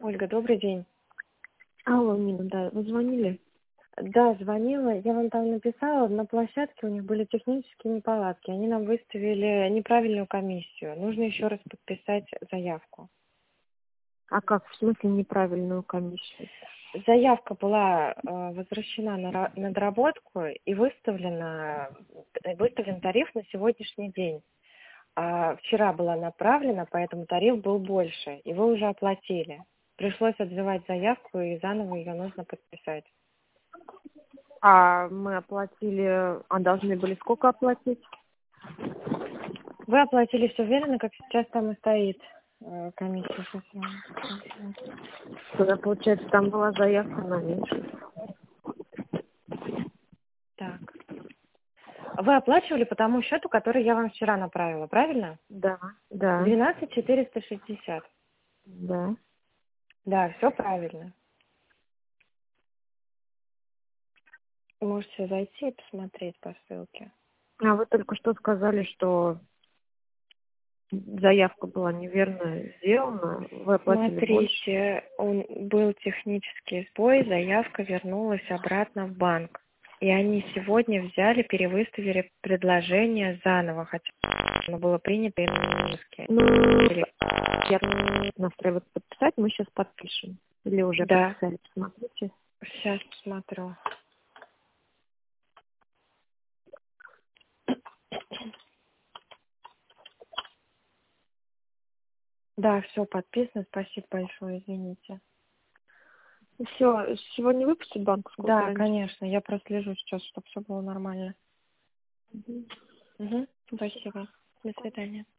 Ольга, добрый день. Алло, Нина, да, вы звонили? Да, звонила, я вам там написала, на площадке у них были технические неполадки, они нам выставили неправильную комиссию, нужно еще раз подписать заявку. А как, в смысле неправильную комиссию? Заявка была возвращена на доработку и выставлен тариф на сегодняшний день. А вчера была направлена, поэтому тариф был больше, и вы уже оплатили. Пришлось отзывать заявку, и заново ее нужно подписать. А мы оплатили, а должны были сколько оплатить? Вы оплатили все верно, как сейчас там и стоит комиссия. Сейчас я вам скажу. Тогда, получается, там была заявка на меньше. Так. Вы оплачивали по тому счету, который я вам вчера направила, правильно? Да, да, 12 460. да. Да, все правильно. Можете зайти и посмотреть по ссылке. А вы только что сказали, что заявка была неверно сделана, вы оплатили больше. Смотрите, был технический сбой, заявка вернулась обратно в банк. И они сегодня взяли, перевыставили предложение заново, хотя оно было принято и на русский. Ну, я настраивать подписать, мы сейчас подпишем. Или уже Да, подписали, посмотрите. сейчас посмотрю. Да, все подписано, спасибо большое, извините. Все, сегодня выпустят банковскую Да, гарантию? конечно, я прослежу сейчас, чтобы все было нормально. Мгм. Угу, спасибо. До свидания.